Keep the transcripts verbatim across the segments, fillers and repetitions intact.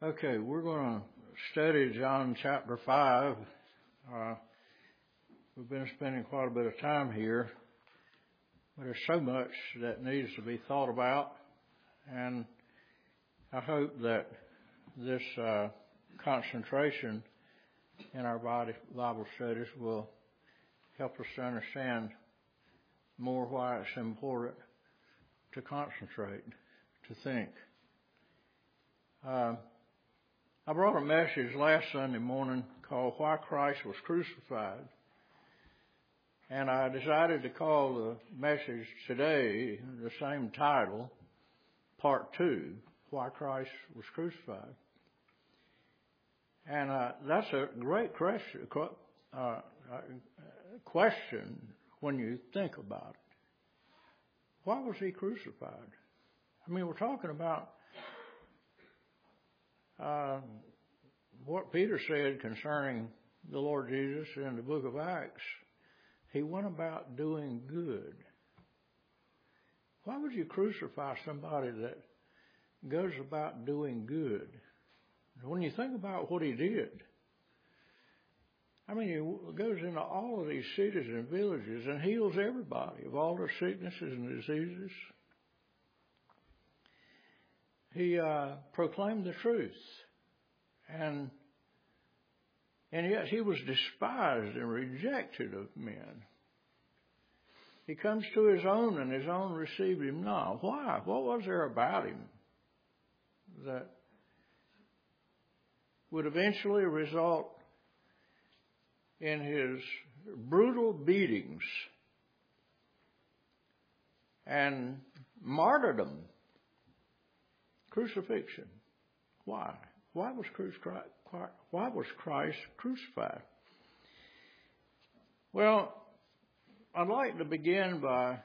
Okay, we're going to study John chapter five. Uh, we've been spending quite a bit of time here, but there's so much that needs to be thought about, and I hope that this uh, concentration in our Bible studies will help us to understand more why it's important to concentrate, to think. Uh, I brought a message last Sunday morning called Why Christ Was Crucified. And I decided to call the message today the same title, Part two, Why Christ Was Crucified. And uh, that's a great question, uh, question when you think about it. Why was he crucified? I mean, we're talking about Uh, what Peter said concerning the Lord Jesus in the book of Acts. He went about doing good. Why would you crucify somebody that goes about doing good? When you think about what he did, I mean, he goes into all of these cities and villages and heals everybody of all their sicknesses and diseases. He uh, proclaimed the truth, and and yet he was despised and rejected of men. He comes to his own, and his own received him not. Why? What was there about him that would eventually result in his brutal beatings and martyrdom? Crucifixion. Why? Why was Christ, why was Christ crucified? Well, I'd like to begin by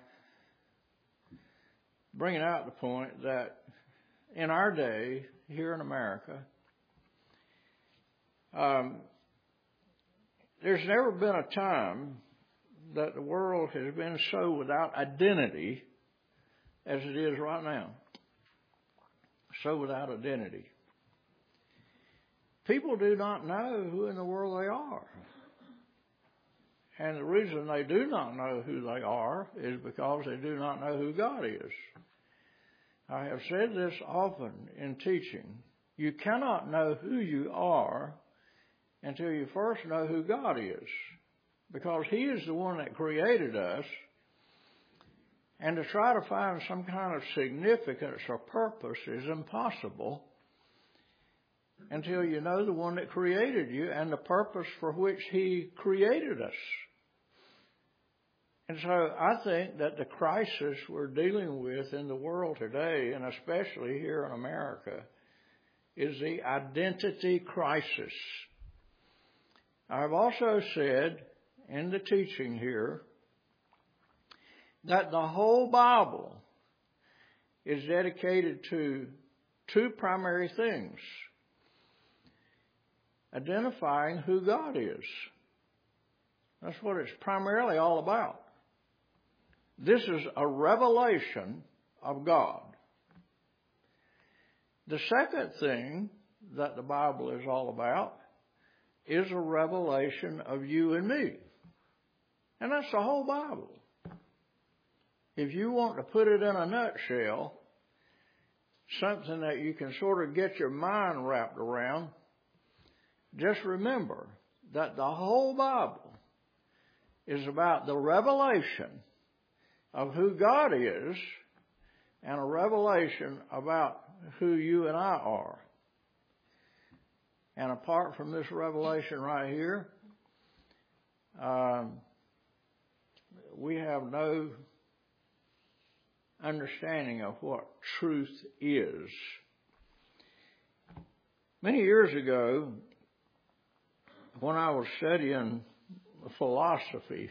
bringing out the point that in our day, here in America, um, there's never been a time that the world has been so without identity as it is right now. So without identity. People do not know who in the world they are. And the reason they do not know who they are is because they do not know who God is. I have said this often in teaching. You cannot know who you are until you first know who God is. Because He is the one that created us. And to try to find some kind of significance or purpose is impossible until you know the one that created you and the purpose for which He created us. And so I think that the crisis we're dealing with in the world today, and especially here in America, is the identity crisis. I've also said in the teaching here that the whole Bible is dedicated to two primary things. Identifying who God is. That's what it's primarily all about. This is a revelation of God. The second thing that the Bible is all about is a revelation of you and me. And that's the whole Bible. If you want to put it in a nutshell, something that you can sort of get your mind wrapped around, just remember that the whole Bible is about the revelation of who God is and a revelation about who you and I are. And apart from this revelation right here, um, we have no understanding of what truth is. Many years ago, when I was studying philosophy,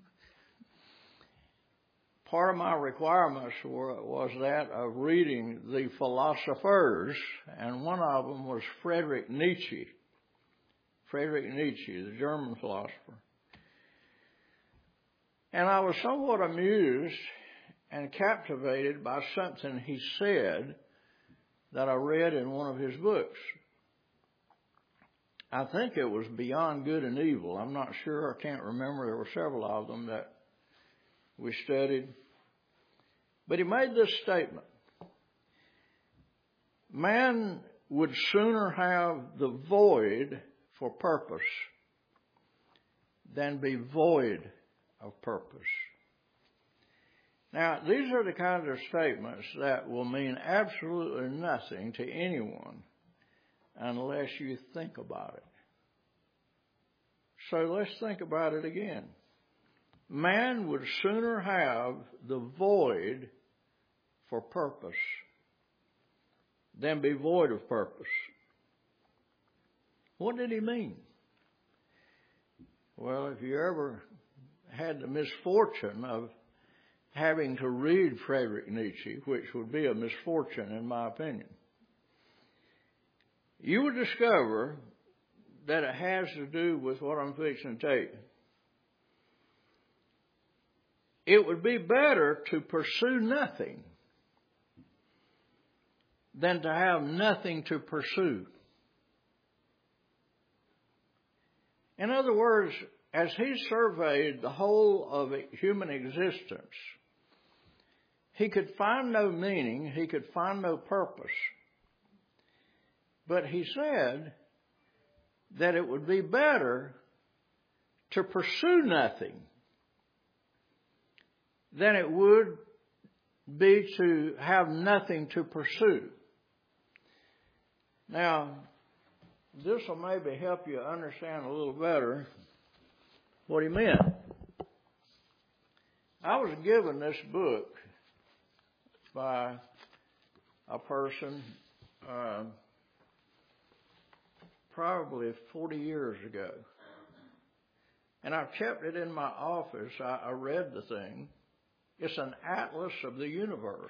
part of my requirements were, was that of reading the philosophers, and one of them was Friedrich Nietzsche. Friedrich Nietzsche, the German philosopher. And I was somewhat amused and captivated by something he said that I read in one of his books. I think it was Beyond Good and Evil. I'm not sure. I can't remember. There were several of them that we studied. But he made this statement. Man would sooner have the void for purpose than be void of purpose. Now, these are the kinds of statements that will mean absolutely nothing to anyone unless you think about it. So let's think about it again. Man would sooner have the void for purpose than be void of purpose. What did he mean? Well, if you ever had the misfortune of having to read Friedrich Nietzsche, which would be a misfortune in my opinion, you would discover that it has to do with what I'm fixing to tell you. It would be better to pursue nothing than to have nothing to pursue. In other words, as he surveyed the whole of human existence, he could find no meaning, he could find no purpose. But he said that it would be better to pursue nothing than it would be to have nothing to pursue. Now, this will maybe help you understand a little better what he meant. I was given this book by a person uh, probably forty years ago. And I've kept it in my office. I, I read the thing. It's an atlas of the universe.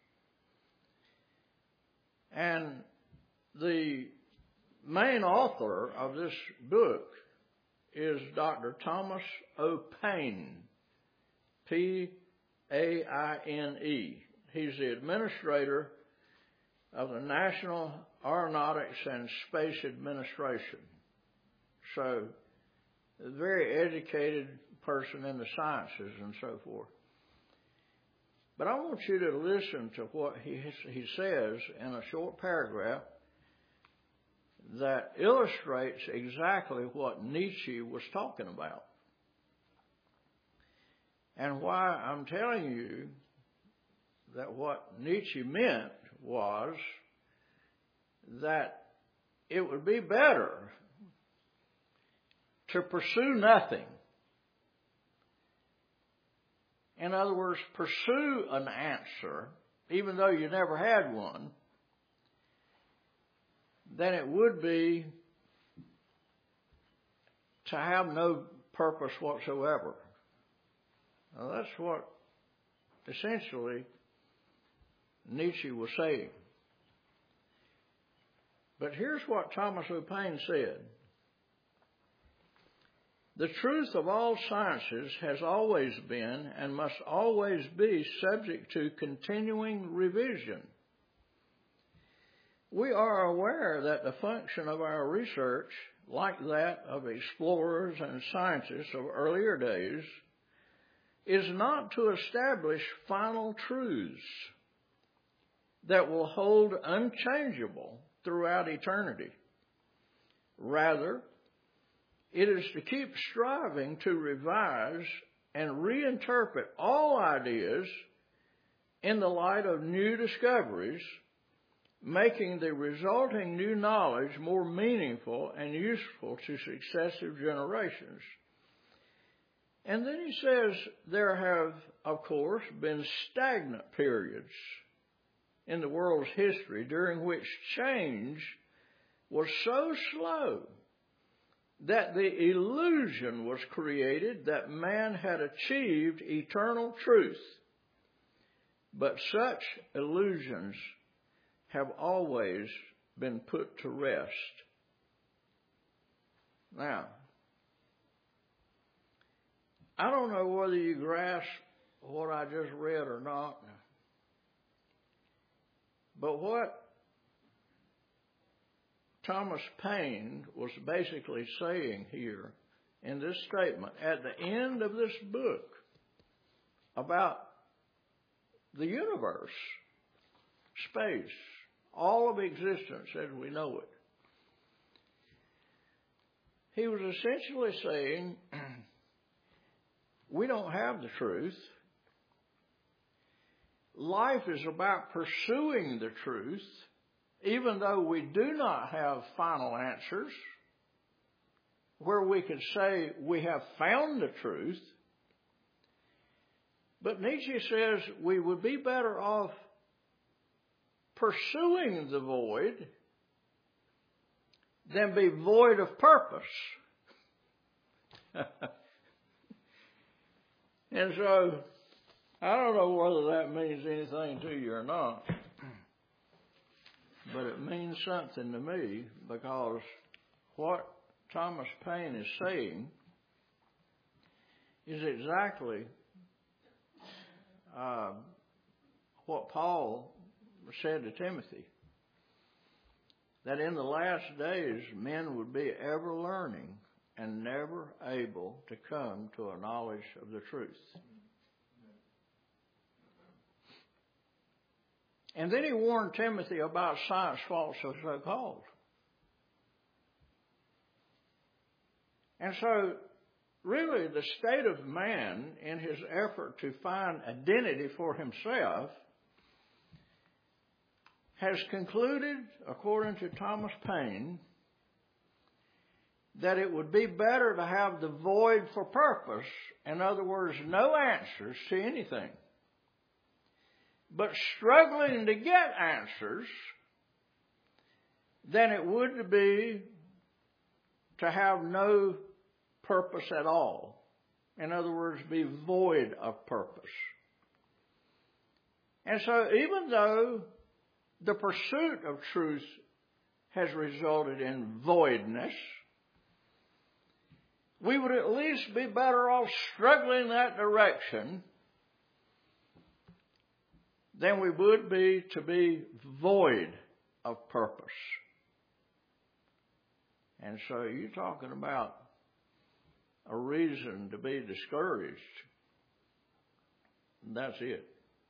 And the main author of this book is Doctor Thomas O. Paine, P A I N E. He's the administrator of the National Aeronautics and Space Administration. So, a very educated person in the sciences and so forth. But I want you to listen to what he, he says in a short paragraph that illustrates exactly what Nietzsche was talking about. And why I'm telling you that what Nietzsche meant was that it would be better to pursue nothing. In other words, pursue an answer, even though you never had one, than it would be to have no purpose whatsoever. Now, that's what essentially Nietzsche was saying. But here's what Thomas O. Paine said. The truth of all sciences has always been and must always be subject to continuing revision. We are aware that the function of our research, like that of explorers and scientists of earlier days, is not to establish final truths that will hold unchangeable throughout eternity. Rather, it is to keep striving to revise and reinterpret all ideas in the light of new discoveries, making the resulting new knowledge more meaningful and useful to successive generations. And then he says there have, of course, been stagnant periods in the world's history during which change was so slow that the illusion was created that man had achieved eternal truth. But such illusions have always been put to rest. Now, I don't know whether you grasp what I just read or not, but what Thomas Paine was basically saying here in this statement at the end of this book about the universe, space, all of existence as we know it. He was essentially saying, we don't have the truth. Life is about pursuing the truth, even though we do not have final answers, where we could say we have found the truth. But Nietzsche says we would be better off pursuing the void than be void of purpose. And so, I don't know whether that means anything to you or not, but it means something to me, because what Thomas Paine is saying is exactly uh, what Paul said to Timothy, that in the last days men would be ever learning and never able to come to a knowledge of the truth. And then he warned Timothy about science falsely so-called. And so, really, the state of man in his effort to find identity for himself has concluded, according to Thomas Paine, that it would be better to have the void for purpose, in other words, no answers to anything, but struggling to get answers, than it would be to have no purpose at all. In other words, be void of purpose. And so even though the pursuit of truth has resulted in voidness, we would at least be better off struggling in that direction than we would be to be void of purpose. And so you're talking about a reason to be discouraged. And that's it.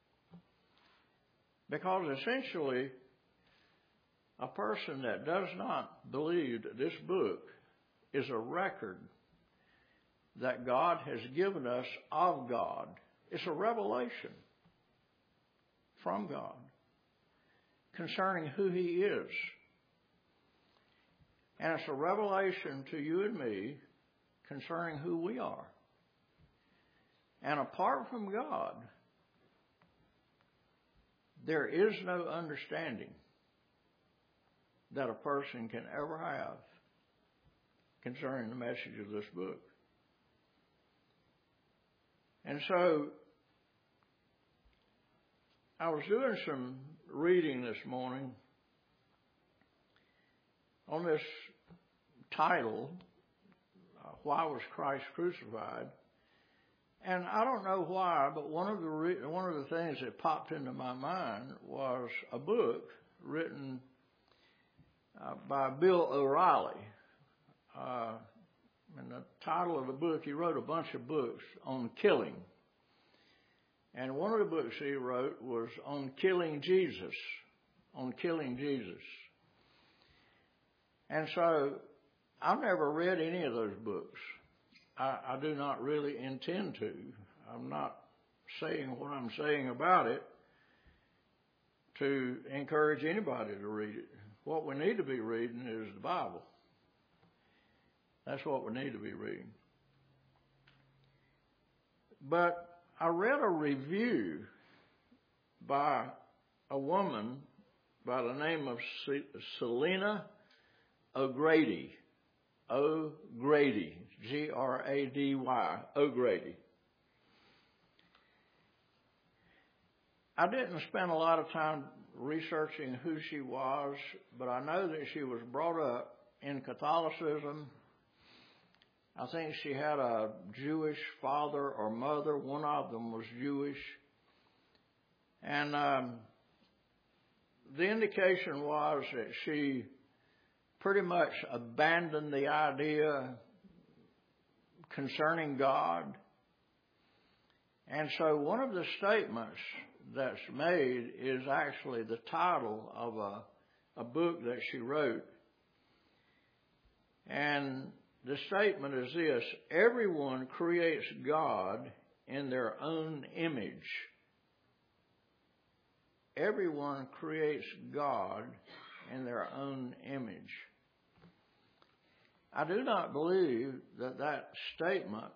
Because essentially, a person that does not believe that this book is a record that God has given us of God, it's a revelation from God concerning who He is. And it's a revelation to you and me concerning who we are. And apart from God, there is no understanding that a person can ever have concerning the message of this book. And so, I was doing some reading this morning on this title, uh, Why Was Christ Crucified? And I don't know why, but one of the re- one of the things that popped into my mind was a book written uh, by Bill O'Reilly. Uh, and the title of the book, he wrote a bunch of books on killing. And one of the books he wrote was on killing Jesus, on killing Jesus. And so I've never read any of those books. I, I do not really intend to. I'm not saying what I'm saying about it to encourage anybody to read it. What we need to be reading is the Bible. That's what we need to be reading. But I read a review by a woman by the name of Selena O'Grady. O'Grady. G R A D Y. O'Grady. I didn't spend a lot of time researching who she was, but I know that she was brought up in Catholicism. I think she had a Jewish father or mother. One of them was Jewish. And um, the indication was that she pretty much abandoned the idea concerning God. And so one of the statements that's made is actually the title of a, a book that she wrote. And the statement is this: everyone creates God in their own image. Everyone creates God in their own image. I do not believe that that statement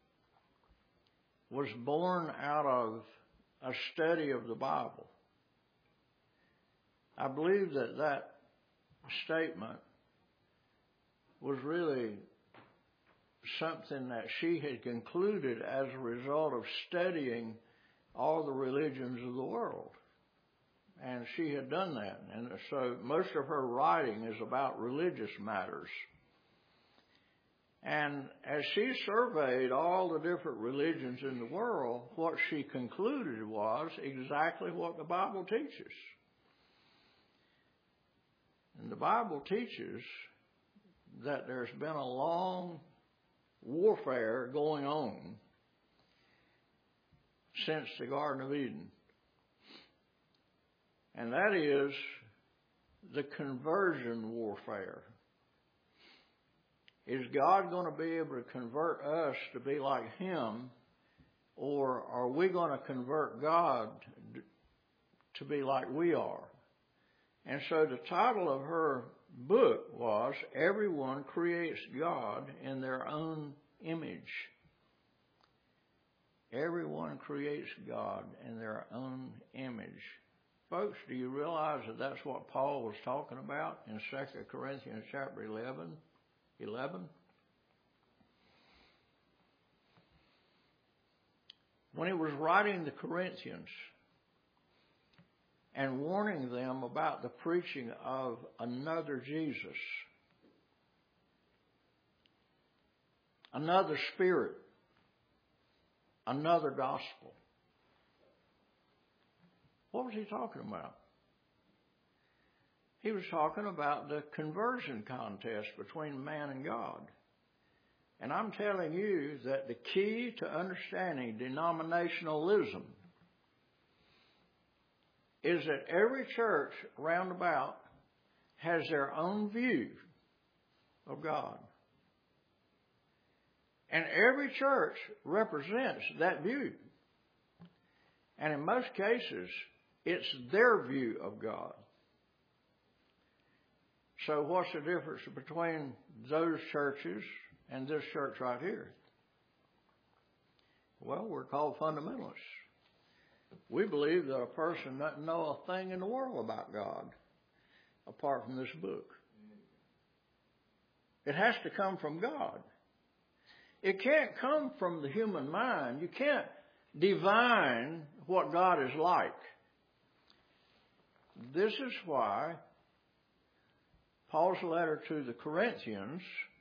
was born out of a study of the Bible. I believe that that statement was really something that she had concluded as a result of studying all the religions of the world. And she had done that. And so most of her writing is about religious matters. And as she surveyed all the different religions in the world, what she concluded was exactly what the Bible teaches. And the Bible teaches that there's been a long warfare going on since the Garden of Eden. And that is the conversion warfare. Is God going to be able to convert us to be like Him, or are we going to convert God to be like we are? And so the title of her book was Everyone Creates God in Their Own Image. Everyone creates God in their own image. Folks, do you realize that that's what Paul was talking about in Second Corinthians chapter eleven? eleven? When he was writing the Corinthians and warning them about the preaching of another Jesus, another spirit, another gospel. What was he talking about? He was talking about the conversion contest between man and God. And I'm telling you that the key to understanding denominationalism is that every church roundabout has their own view of God. And every church represents that view. And in most cases, it's their view of God. So what's the difference between those churches and this church right here? Well, we're called fundamentalists. We believe that a person doesn't know a thing in the world about God apart from this book. It has to come from God. It can't come from the human mind. You can't divine what God is like. This is why Paul's letter to the Corinthians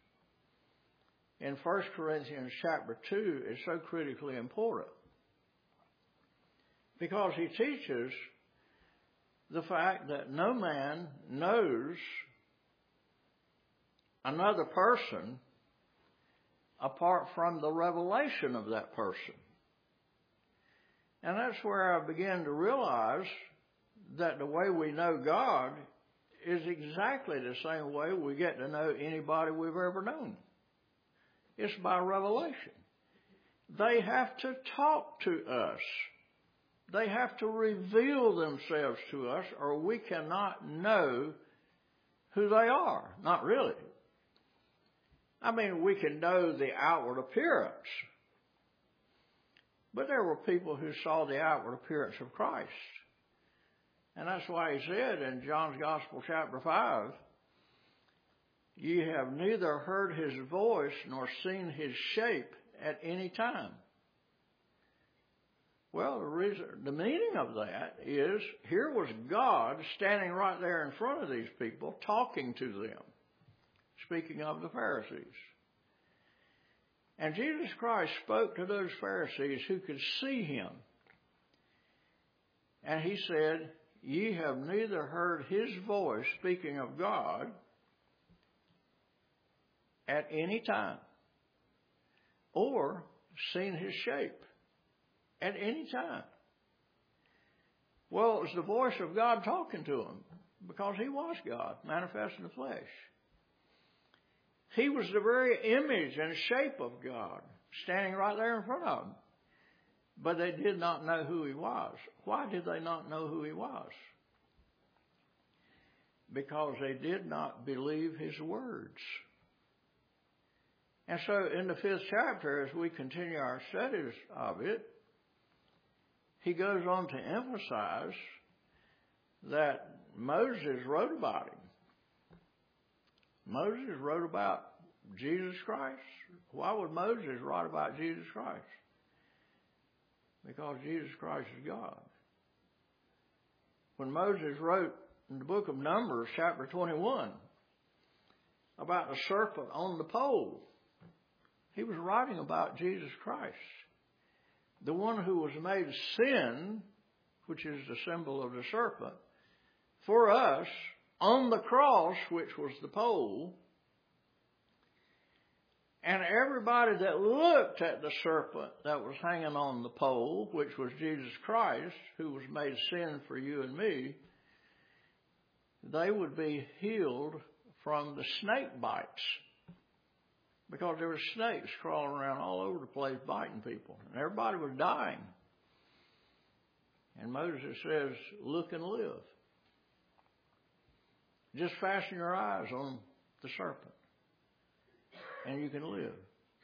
in First Corinthians chapter two is so critically important. Because he teaches the fact that no man knows another person apart from the revelation of that person. And that's where I began to realize that the way we know God is exactly the same way we get to know anybody we've ever known. It's by revelation. They have to talk to us. They have to reveal themselves to us, or we cannot know who they are. Not really. I mean, we can know the outward appearance. But there were people who saw the outward appearance of Christ. And that's why he said in John's Gospel chapter five, ye have neither heard his voice nor seen his shape at any time. Well, the reason, the meaning of that is here was God standing right there in front of these people, talking to them, speaking of the Pharisees. And Jesus Christ spoke to those Pharisees who could see him. And he said, ye have neither heard his voice, speaking of God, at any time, or seen his shape at any time. Well, it was the voice of God talking to him, because he was God, manifest in the flesh. He was the very image and shape of God, standing right there in front of them. But they did not know who he was. Why did they not know who he was? Because they did not believe his words. And so in the fifth chapter, as we continue our studies of it, he goes on to emphasize that Moses wrote about him. Moses wrote about Jesus Christ. Why would Moses write about Jesus Christ? Because Jesus Christ is God. When Moses wrote in the book of Numbers, chapter twenty-one, about the serpent on the pole, he was writing about Jesus Christ, the one who was made sin, which is the symbol of the serpent, for us on the cross, which was the pole. And everybody that looked at the serpent that was hanging on the pole, which was Jesus Christ, who was made sin for you and me, they would be healed from the snake bites. Because there were snakes crawling around all over the place biting people. And everybody was dying. And Moses says, look and live. Just fasten your eyes on the serpent, and you can live.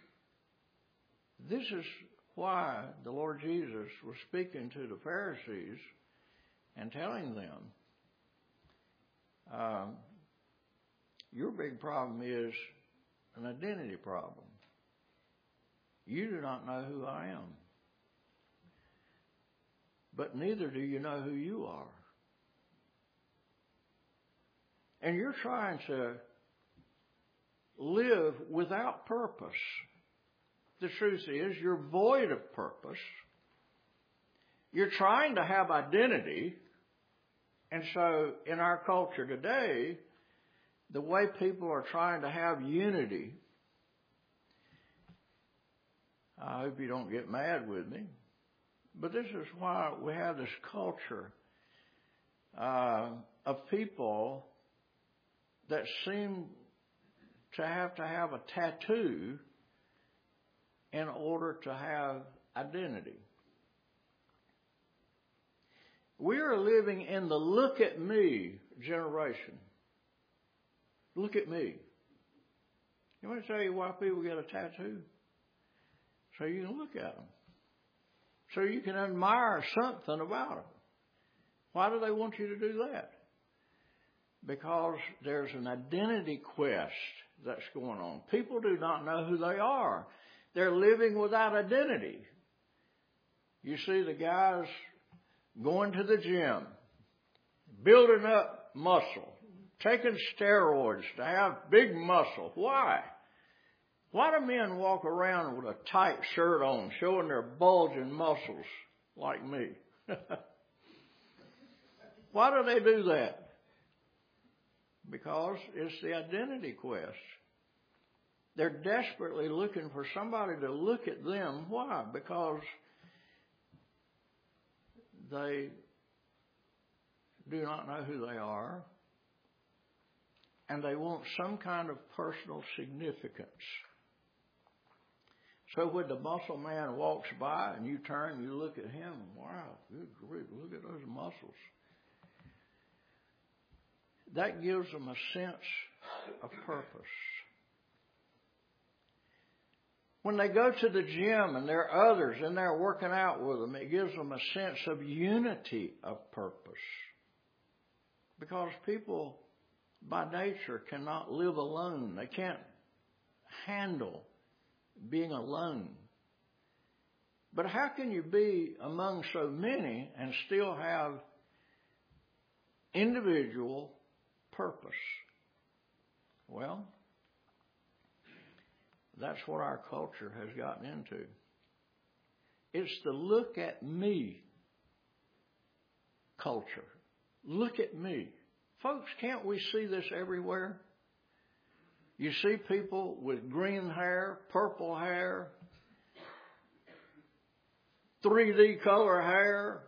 This is why the Lord Jesus was speaking to the Pharisees and telling them, um, your big problem is an identity problem. You do not know who I am, but neither do you know who you are. And you're trying to live without purpose. The truth is, you're void of purpose. You're trying to have identity. And so in our culture today, the way people are trying to have unity, I hope you don't get mad with me, but this is why we have this culture uh, of people that seem to have to have a tattoo in order to have identity. We are living in the look at me generation. Look at me. You want to tell you why people get a tattoo? So you can look at them. So you can admire something about them. Why do they want you to do that? Because there's an identity quest that's going on. People do not know who they are. They're living without identity. You see the guys going to the gym, building up muscle, taking steroids to have big muscle. Why? Why do men walk around with a tight shirt on, showing their bulging muscles like me? Why do they do that? Because it's the identity quest. They're desperately looking for somebody to look at them. Why? Because they do not know who they are, and they want some kind of personal significance. So when the muscle man walks by and you turn and you look at him, wow, good grief, look at those muscles. That gives them a sense of purpose. When they go to the gym and there are others and they're working out with them, it gives them a sense of unity of purpose. Because people, by nature, cannot live alone. They can't handle being alone. But how can you be among so many and still have individual purpose? Well, that's what our culture has gotten into. It's the look at me culture. Look at me. Folks, can't we see this everywhere? You see people with green hair, purple hair, three D color hair,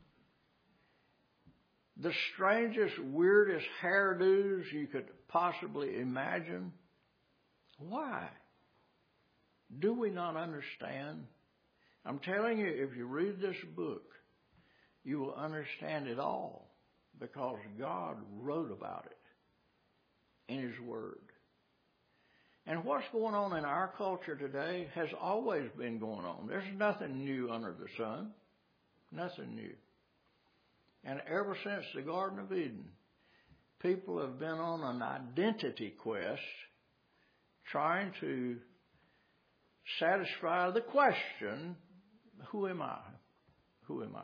the strangest, weirdest hairdos you could possibly imagine. Why? Do we not understand? I'm telling you, if you read this book, you will understand it all because God wrote about it in His Word. And what's going on in our culture today has always been going on. There's nothing new under the sun. Nothing new. And ever since the Garden of Eden, people have been on an identity quest trying to satisfy the question, who am I? Who am I?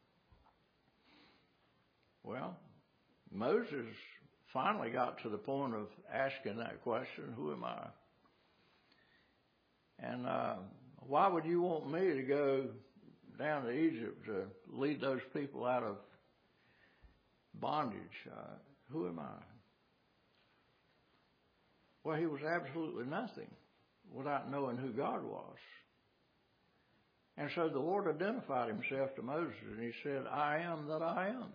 Well, Moses finally got to the point of asking that question, who am I? And uh, why would you want me to go down to Egypt to lead those people out of bondage? Uh, who am I? Well, he was absolutely nothing without knowing who God was. And so the Lord identified Himself to Moses, and He said, I am that I am.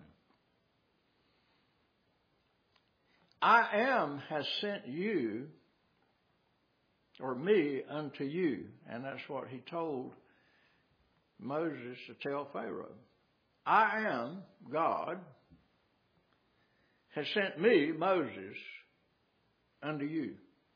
I am has sent you, or me, unto you. And that's what He told Moses to tell Pharaoh. I am, God, has sent me, Moses, unto you.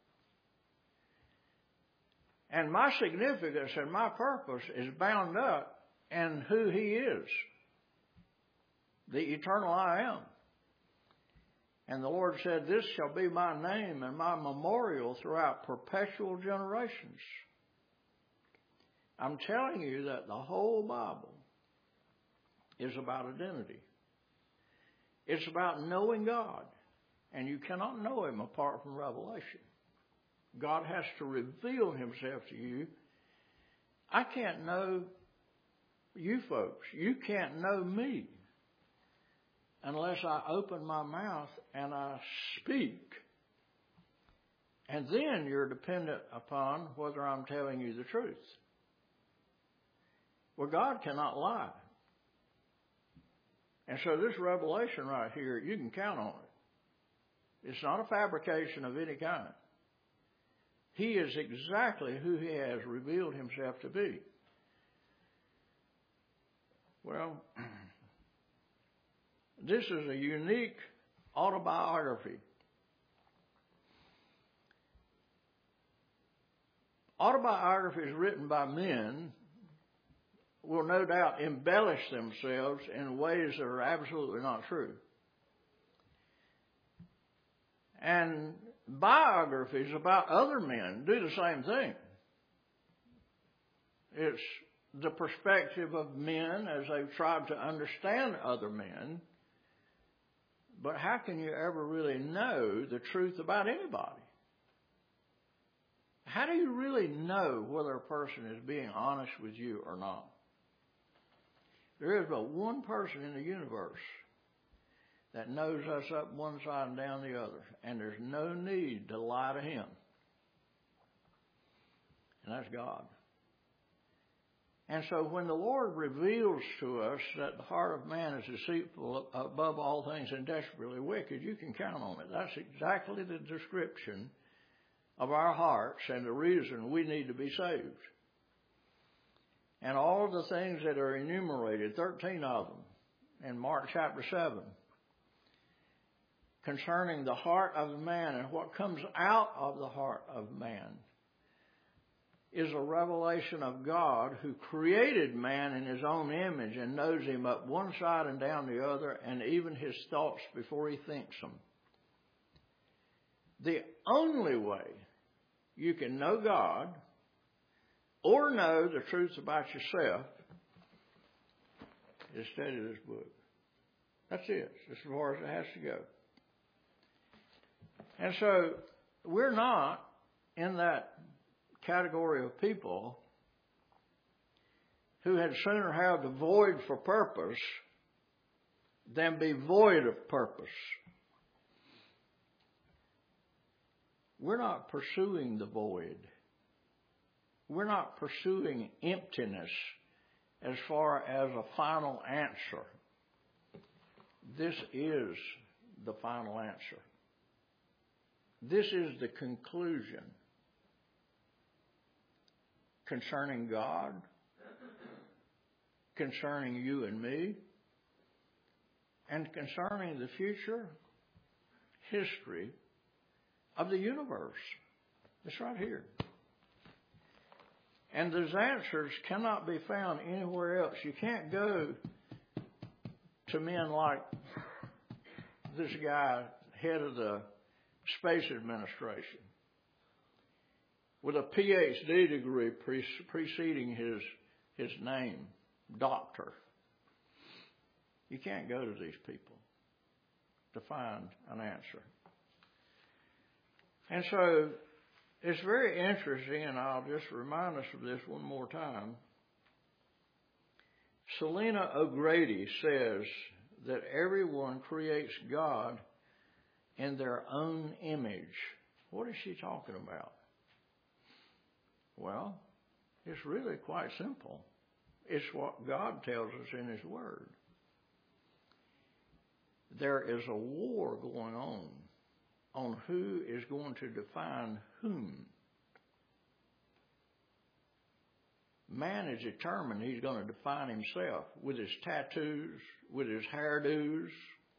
And my significance and my purpose is bound up in who He is, the eternal I am. And the Lord said, this shall be my name and my memorial throughout perpetual generations. I'm telling you that the whole Bible is about identity. It's about knowing God. And you cannot know Him apart from revelation. God has to reveal Himself to you. I can't know you folks. You can't know me unless I open my mouth and I speak. And then you're dependent upon whether I'm telling you the truth. Well, God cannot lie. And so this revelation right here, you can count on it. It's not a fabrication of any kind. He is exactly who He has revealed Himself to be. Well, this is a unique autobiography. Autobiographies written by men will no doubt embellish themselves in ways that are absolutely not true. And biographies about other men do the same thing. It's the perspective of men as they've tried to understand other men. But how can you ever really know the truth about anybody? How do you really know whether a person is being honest with you or not? There is but one person in the universe that knows us up one side and down the other, and there's no need to lie to Him. And that's God. And so when the Lord reveals to us that the heart of man is deceitful above all things and desperately wicked, you can count on it. That's exactly the description of our hearts and the reason we need to be saved. And all of the things that are enumerated, thirteen of them, in Mark chapter seven, concerning the heart of man and what comes out of the heart of man, is a revelation of God who created man in His own image and knows him up one side and down the other, and even his thoughts before he thinks them. The only way you can know God or know the truth about yourself is study this book. That's it. That's as far as it has to go. And so we're not in that category of people who had sooner have the void for purpose than be void of purpose. we're not pursuing the void. We're not pursuing emptiness as far as a final answer. This is the final answer. This is the conclusion concerning God, concerning you and me, and concerning the future history of the universe. It's right here. And those answers cannot be found anywhere else. You can't go to men like this guy, head of the Space Administration, with a P H D degree pre- preceding his, his name, doctor. You can't go to these people to find an answer. And so it's very interesting, and I'll just remind us of this one more time. Selena O'Grady says that everyone creates God in their own image. What is she talking about? Well, it's really quite simple. It's what God tells us in His Word. There is a war going on on who is going to define whom. Man is determined he's going to define himself with his tattoos, with his hairdos,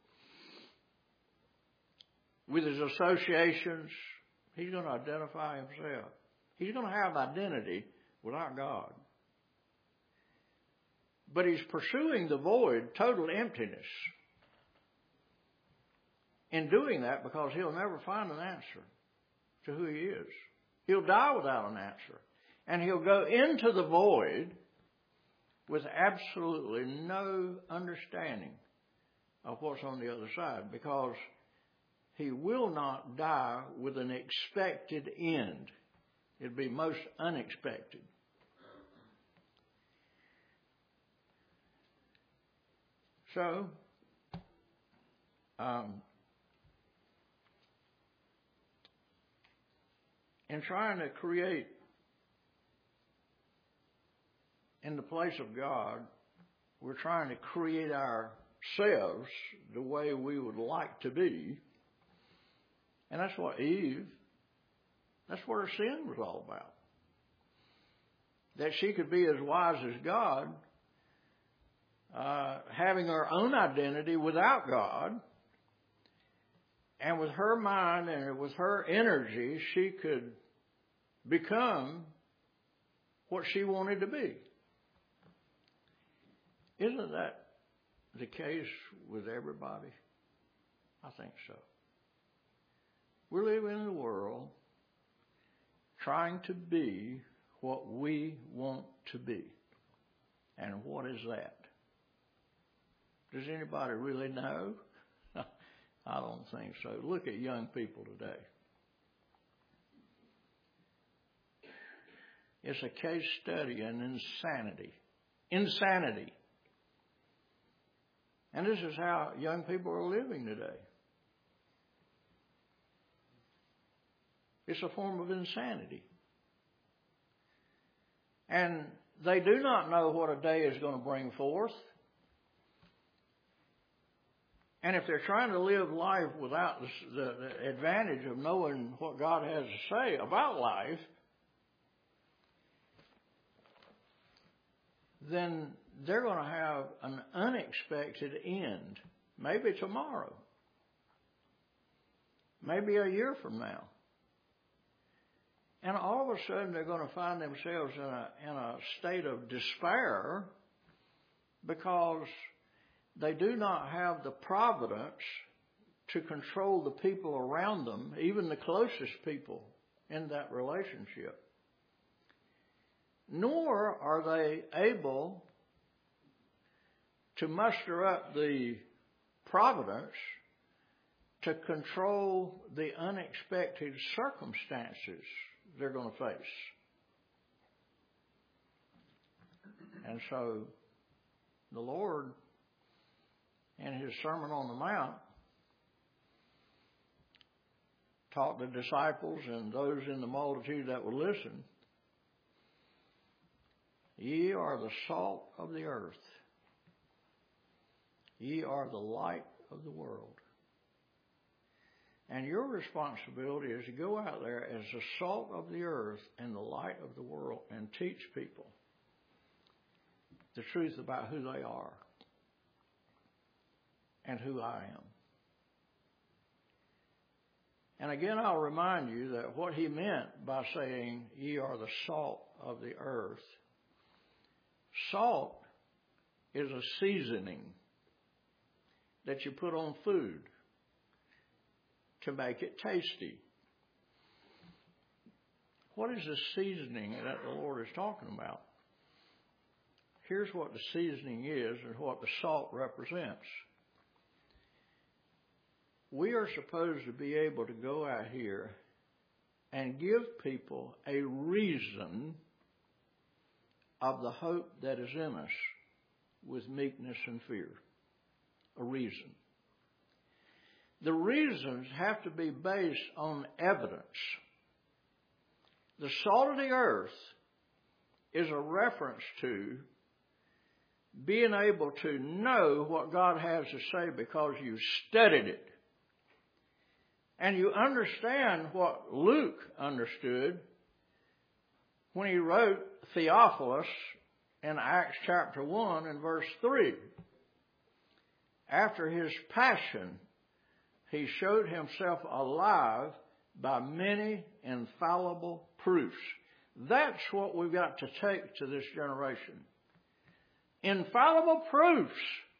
with his associations. He's going to identify himself. He's going to have identity without God. But he's pursuing the void, total emptiness. In doing that, because he'll never find an answer to who he is. He'll die without an answer. And he'll go into the void with absolutely no understanding of what's on the other side, because he will not die with an expected end. It'd be most unexpected. So, um, in trying to create in the place of God, we're trying to create ourselves the way we would like to be. And that's what Eve, that's what her sin was all about. That she could be as wise as God, uh, having her own identity without God. And with her mind and with her energy, she could become what she wanted to be. Isn't that the case with everybody? I think so. We're living in a world trying to be what we want to be. And what is that? Does anybody really know? I don't think so. Look at young people today. It's a case study in insanity. Insanity. And this is how young people are living today. It's a form of insanity. And they do not know what a day is going to bring forth. And if they're trying to live life without the, the, the advantage of knowing what God has to say about life, then they're going to have an unexpected end. Maybe tomorrow. Maybe a year from now. And all of a sudden they're going to find themselves in a, in a state of despair because they do not have the providence to control the people around them, even the closest people in that relationship. Nor are they able to muster up the providence to control the unexpected circumstances they're going to face. And so the Lord, in His Sermon on the Mount, taught the disciples and those in the multitude that would listen, ye are the salt of the earth. Ye are the light of the world. And your responsibility is to go out there as the salt of the earth and the light of the world and teach people the truth about who they are and who I am. And again, I'll remind you that what he meant by saying, ye are the salt of the earth. Salt is a seasoning that you put on food to make it tasty. What is the seasoning that the Lord is talking about? Here's what the seasoning is and what the salt represents. We are supposed to be able to go out here and give people a reason of the hope that is in us with meekness and fear. A reason. The reasons have to be based on evidence. The salt of the earth is a reference to being able to know what God has to say because you studied it. And you understand what Luke understood when he wrote Theophilus in Acts chapter one and verse three. After his passion, he showed himself alive by many infallible proofs. That's what we've got to take to this generation. Infallible proofs.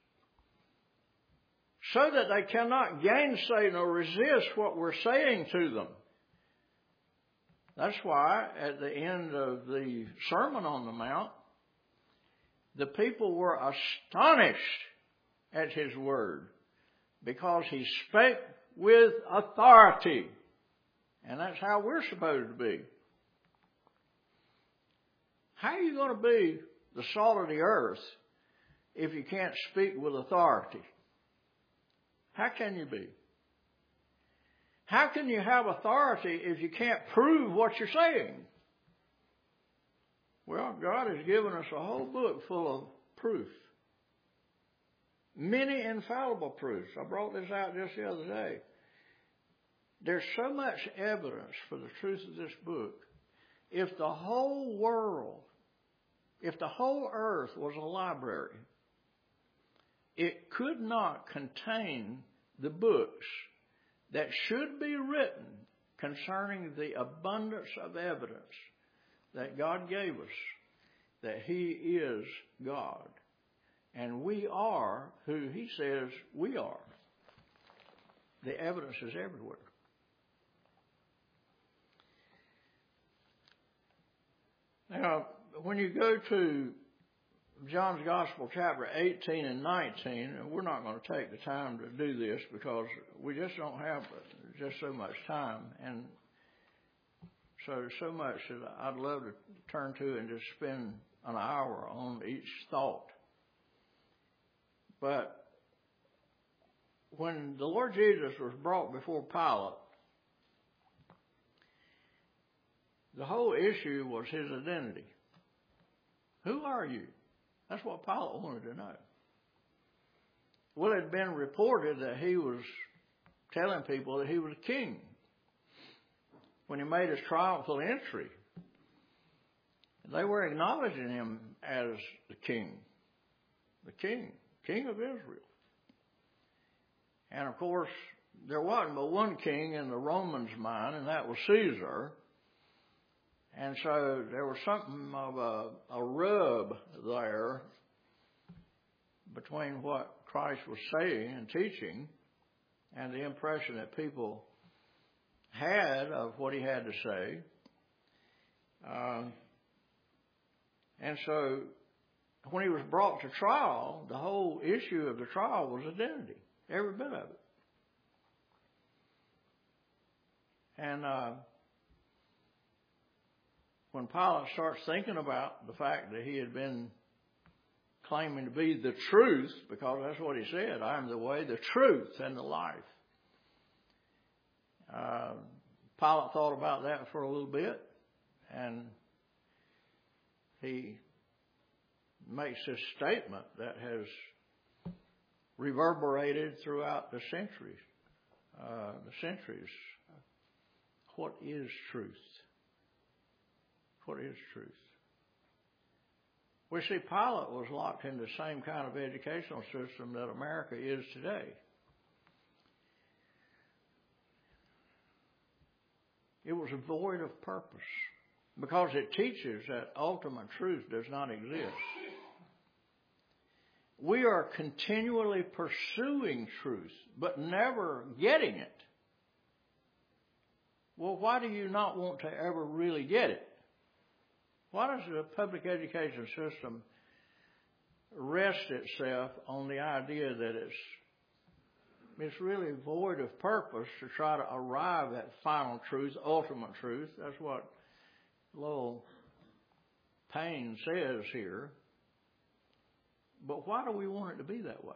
So that they cannot gainsay nor resist what we're saying to them. That's why at the end of the Sermon on the Mount, the people were astonished at his word because he spake with authority. And that's how we're supposed to be. How are you going to be the salt of the earth if you can't speak with authority? How can you be? How can you have authority if you can't prove what you're saying? Well, God has given us a whole book full of proof. Many infallible proofs. I brought this out just the other day. There's so much evidence for the truth of this book. If the whole world, if the whole earth was a library, it could not contain the books that should be written concerning the abundance of evidence that God gave us that he is God. And we are who he says we are. The evidence is everywhere. Now, when you go to John's Gospel, chapter eighteen and nineteen, and we're not going to take the time to do this because we just don't have just so much time. And so there's so much that I'd love to turn to and just spend an hour on each thought. But when the Lord Jesus was brought before Pilate, the whole issue was his identity. Who are you? That's what Pilate wanted to know. Well, it had been reported that he was telling people that he was king when he made his triumphal entry. They were acknowledging him as the king, the king, king of Israel. And of course, there wasn't but one king in the Romans' mind, and that was Caesar. And so there was something of a, a rub there between what Christ was saying and teaching and the impression that people had of what he had to say. Uh, and so when he was brought to trial, the whole issue of the trial was identity, every bit of it. And uh, when Pilate starts thinking about the fact that he had been claiming to be the truth, because that's what he said, I am the way, the truth, and the life. Uh, Pilate thought about that for a little bit, and he makes this statement that has reverberated throughout the centuries. Uh, the centuries. What is truth? What is truth? We see Pilate was locked in the same kind of educational system that America is today. It was void of purpose because it teaches that ultimate truth does not exist. We are continually pursuing truth, but never getting it. Well, why do you not want to ever really get it? Why does the public education system rest itself on the idea that it's it's really void of purpose to try to arrive at final truth, ultimate truth? That's what Lowell Payne says here. But why do we want it to be that way?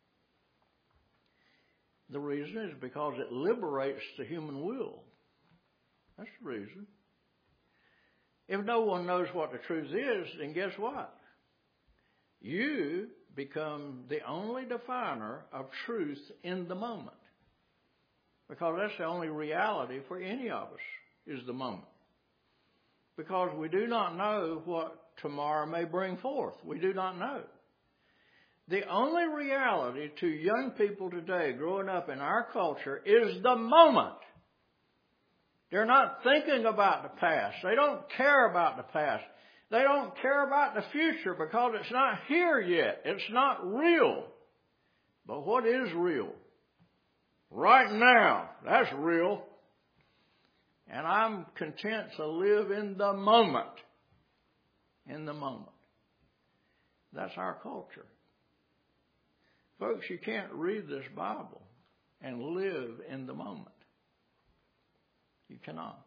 The reason is because it liberates the human will. That's the reason. If no one knows what the truth is, then guess what? You become the only definer of truth in the moment. Because that's the only reality for any of us, is the moment. Because we do not know what tomorrow may bring forth. We do not know. The only reality to young people today growing up in our culture is the moment. They're not thinking about the past. They don't care about the past. They don't care about the future because it's not here yet. It's not real. But what is real? Right now, that's real. And I'm content to live in the moment. In the moment. That's our culture. Folks, you can't read this Bible and live in the moment. You cannot.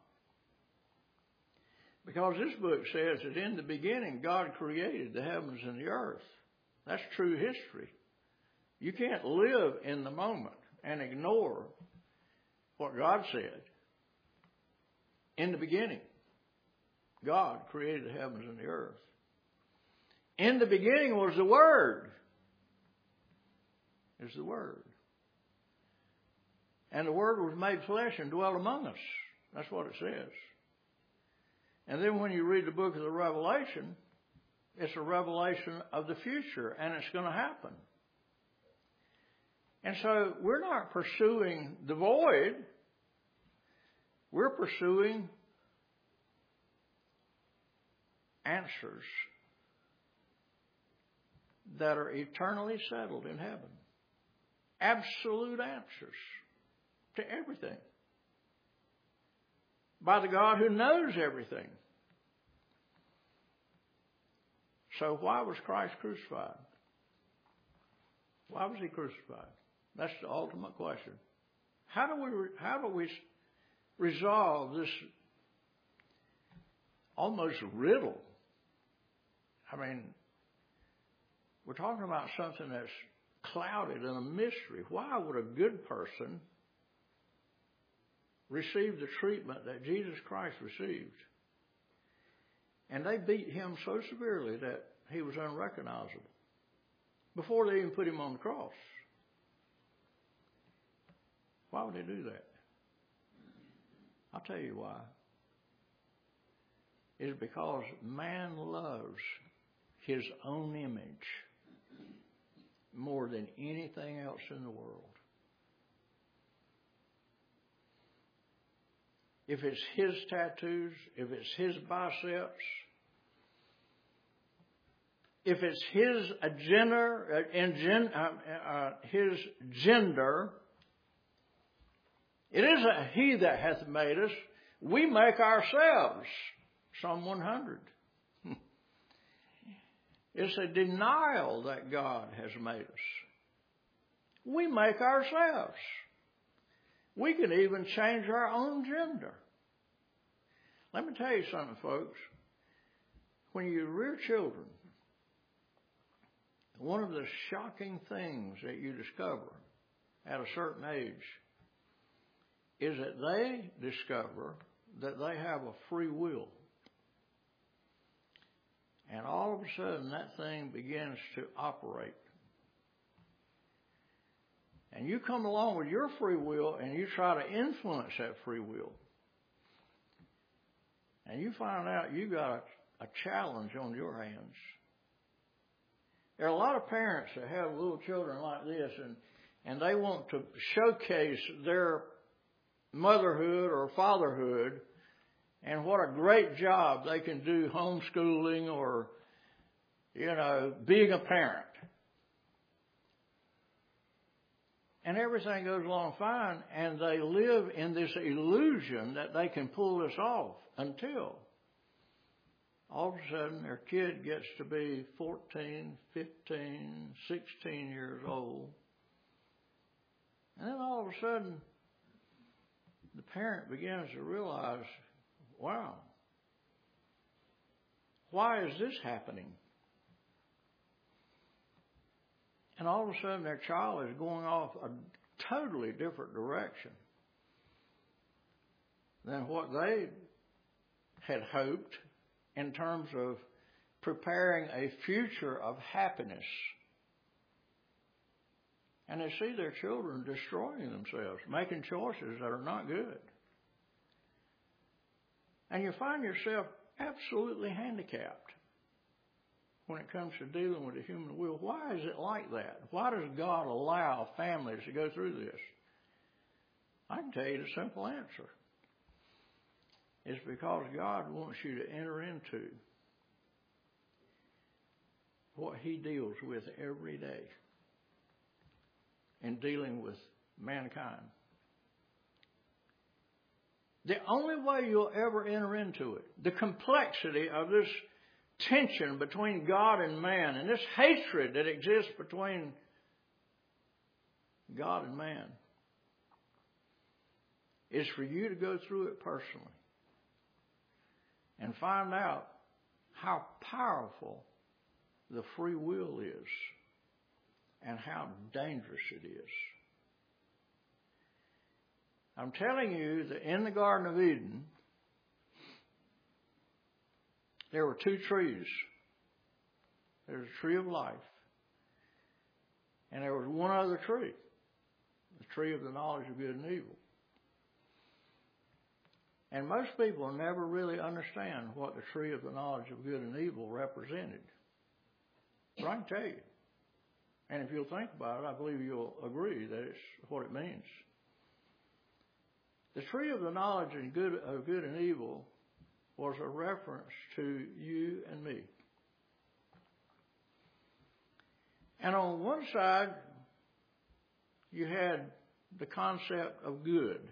Because this book says that in the beginning God created the heavens and the earth. That's true history. You can't live in the moment and ignore what God said. In the beginning, God created the heavens and the earth. In the beginning was the Word. Is the Word. And the Word was made flesh and dwelt among us. That's what it says. And then when you read the book of the Revelation, it's a revelation of the future, and it's going to happen. And so we're not pursuing the void. We're pursuing answers that are eternally settled in heaven. Absolute answers to everything. By the God who knows everything. So why was Christ crucified? Why was he crucified? That's the ultimate question. How do we how do we resolve this almost riddle? I mean, we're talking about something that's clouded in a mystery. Why would a good person receive the treatment that Jesus Christ received? And they beat him so severely that he was unrecognizable before they even put him on the cross. Why would they do that? I'll tell you why. It's because man loves his own image more than anything else in the world. If it's his tattoos, if it's his biceps, if it's his agenda, uh, uh, his gender, it isn't he that hath made us. We make ourselves. Psalm one hundred. It's a denial that God has made us. We make ourselves. We can even change our own gender. Let me tell you something, folks. When you rear children, one of the shocking things that you discover at a certain age is that they discover that they have a free will. And all of a sudden, that thing begins to operate. And you come along with your free will and you try to influence that free will. And you find out you got a, a challenge on your hands. There are a lot of parents that have little children like this, and, and they want to showcase their motherhood or fatherhood and what a great job they can do homeschooling or, you know, being a parent. And everything goes along fine, and they live in this illusion that they can pull this off until all of a sudden their kid gets to be fourteen, fifteen, sixteen years old. And then all of a sudden the parent begins to realize, wow, why is this happening? And all of a sudden their child is going off a totally different direction than what they had hoped in terms of preparing a future of happiness. And they see their children destroying themselves, making choices that are not good. And you find yourself absolutely handicapped when it comes to dealing with the human will. Why is it like that? Why does God allow families to go through this? I can tell you the simple answer. It's because God wants you to enter into what He deals with every day in dealing with mankind. The only way you'll ever enter into it, the complexity of this tension between God and man and this hatred that exists between God and man, is for you to go through it personally and find out how powerful the free will is and how dangerous it is. I'm telling you that in the Garden of Eden, there were two trees. There was a tree of life, and there was one other tree, the tree of the knowledge of good and evil. And most people never really understand what the tree of the knowledge of good and evil represented. But I can tell you, and if you'll think about it, I believe you'll agree that it's what it means. The tree of the knowledge of good, of good and evil was a reference to you and me. And on one side, you had the concept of good.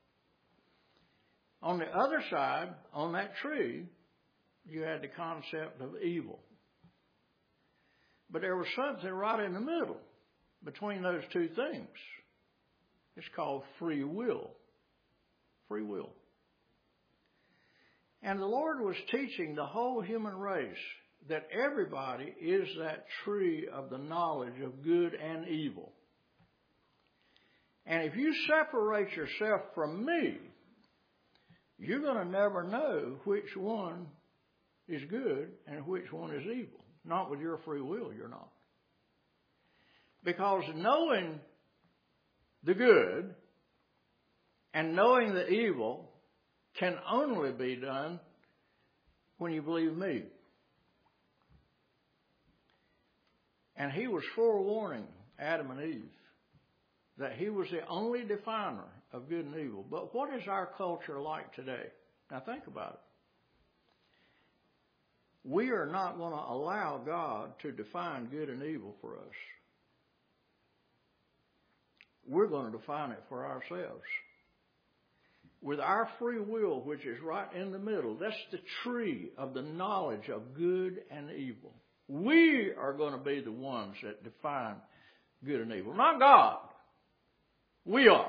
On the other side, on that tree, you had the concept of evil. But there was something right in the middle between those two things. It's called free will. Free will. And the Lord was teaching the whole human race that everybody is that tree of the knowledge of good and evil. And if you separate yourself from me, you're going to never know which one is good and which one is evil. Not with your free will, you're not. Because knowing the good and knowing the evil can only be done when you believe me. And He was forewarning Adam and Eve that He was the only definer of good and evil. But what is our culture like today? Now think about it. We are not going to allow God to define good and evil for us. We're going to define it for ourselves. With our free will, which is right in the middle, that's the tree of the knowledge of good and evil. We are going to be the ones that define good and evil, not God. We are.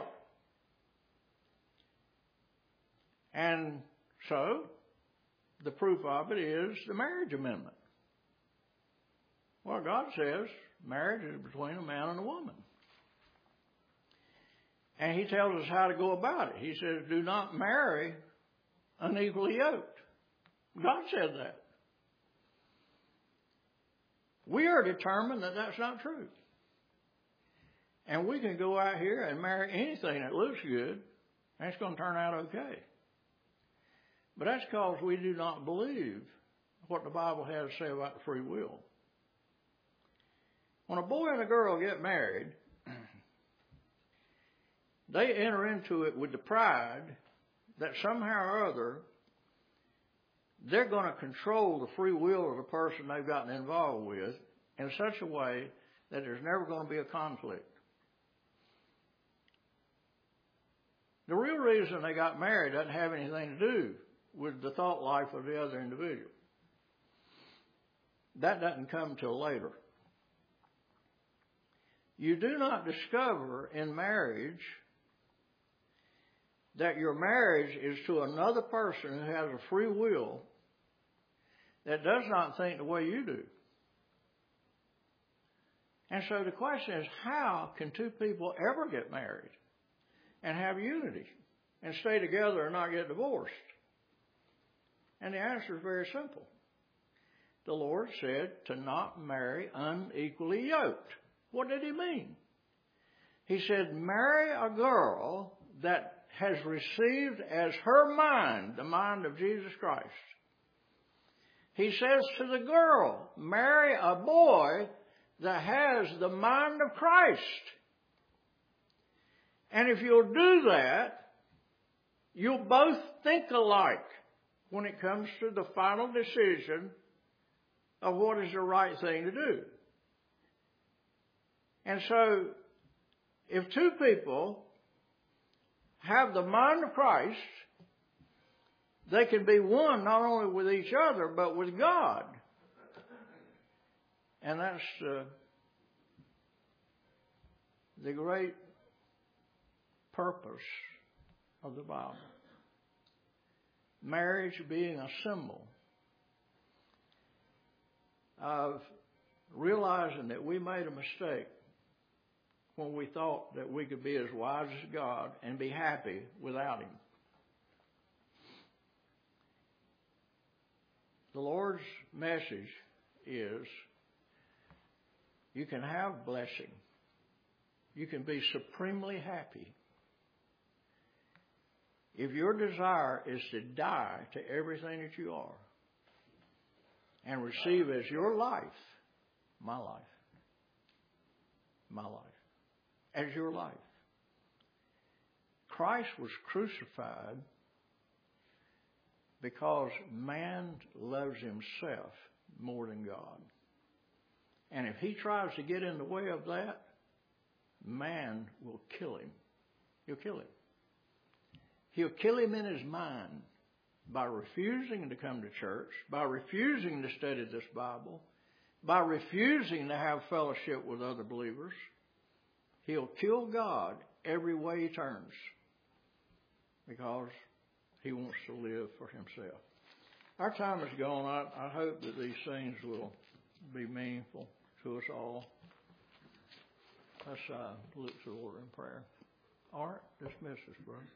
And so, the proof of it is the marriage amendment. Well, God says marriage is between a man and a woman. And he tells us how to go about it. He says, do not marry unequally yoked. God said that. We are determined that that's not true. And we can go out here and marry anything that looks good, and it's going to turn out okay. But that's because we do not believe what the Bible has to say about free will. When a boy and a girl get married, they enter into it with the pride that somehow or other they're going to control the free will of the person they've gotten involved with in such a way that there's never going to be a conflict. The real reason they got married doesn't have anything to do with the thought life of the other individual. That doesn't come till later. You do not discover in marriage that your marriage is to another person who has a free will that does not think the way you do. And so the question is, how can two people ever get married and have unity and stay together and not get divorced? And the answer is very simple. The Lord said to not marry unequally yoked. What did he mean? He said, marry a girl that has received as her mind the mind of Jesus Christ. He says to the girl, marry a boy that has the mind of Christ. And if you'll do that, you'll both think alike when it comes to the final decision of what is the right thing to do. And so, if two people have the mind of Christ, they can be one not only with each other, but with God. And that's uh, the great purpose of the Bible. Marriage being a symbol of realizing that we made a mistake when we thought that we could be as wise as God and be happy without Him. The Lord's message is you can have blessing. You can be supremely happy if your desire is to die to everything that you are and receive as your life, my life, my life, as your life. Christ was crucified because man loves himself more than God. And if he tries to get in the way of that, man will kill him. He'll kill him. He'll kill him in his mind by refusing to come to church, by refusing to study this Bible, by refusing to have fellowship with other believers. He'll kill God every way he turns because he wants to live for himself. Our time is gone. I, I hope that these things will be meaningful to us all. Let's uh, look to the Lord in prayer. Art, dismiss us, brother.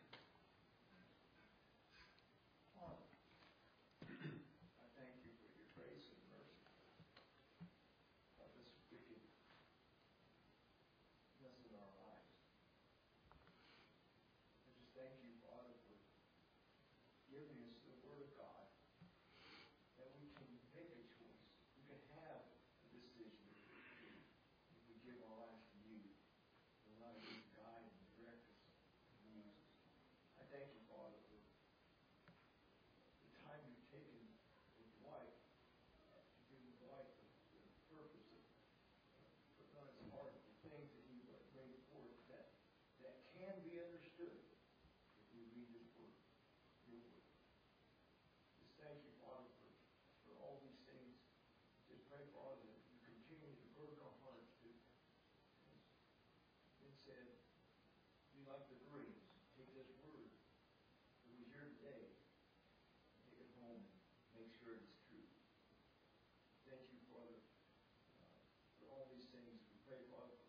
Thank you, Father, uh, for all these things. We pray, Father,